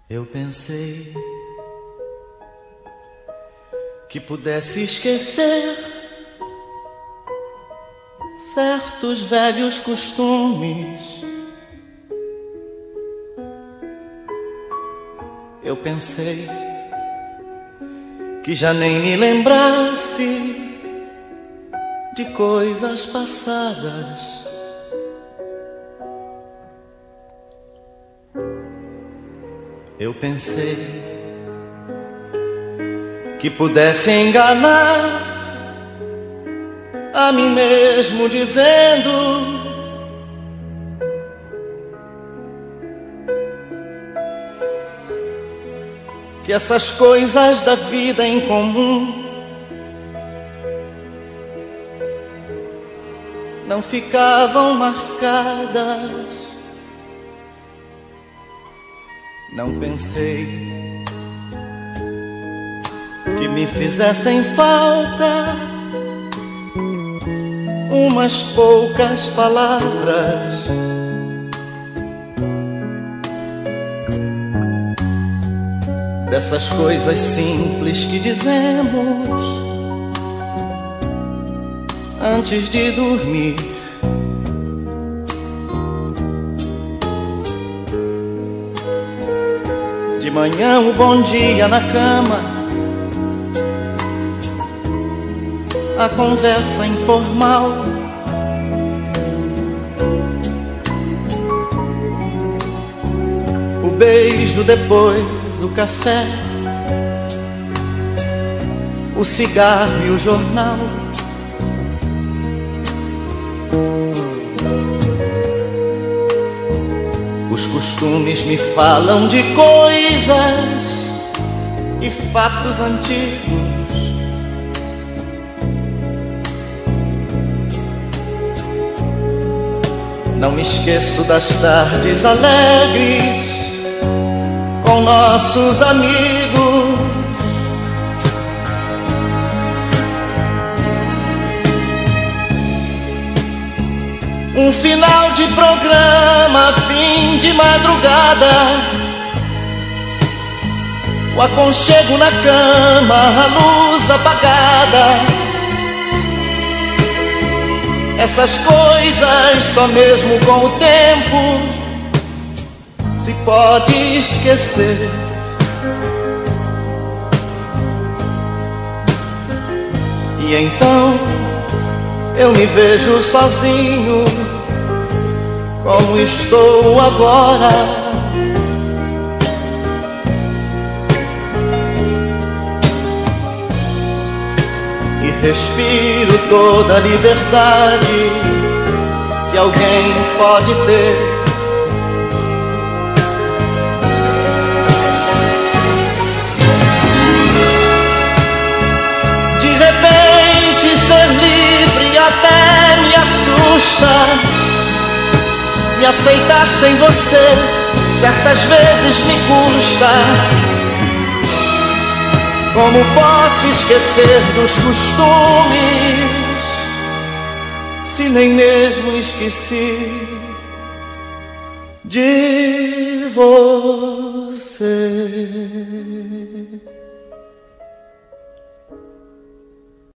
Eu pensei que pudesse esquecer certos velhos costumes. Eu pensei que já nem me lembrasse de coisas passadas. Eu pensei que pudesse enganar a mim mesmo dizendo que essas coisas da vida em comum não ficavam marcadas. Não pensei que me fizessem falta umas poucas palavras. Dessas coisas simples que dizemos antes de dormir. De manhã o bom dia na cama, a conversa informal, o beijo depois, o café, o cigarro e o jornal. Os costumes me falam de coisas e fatos antigos. Não me esqueço das tardes alegres com nossos amigos. Um final de programa, fim de madrugada, o aconchego na cama, a luz apagada. Essas coisas só mesmo com o tempo se pode esquecer. E então eu me vejo sozinho, como estou agora. E respiro toda a liberdade que alguém pode ter. De repente ser livre até me assusta. Me aceitar sem você certas vezes me custa. Como posso esquecer dos costumes se nem mesmo esqueci de você?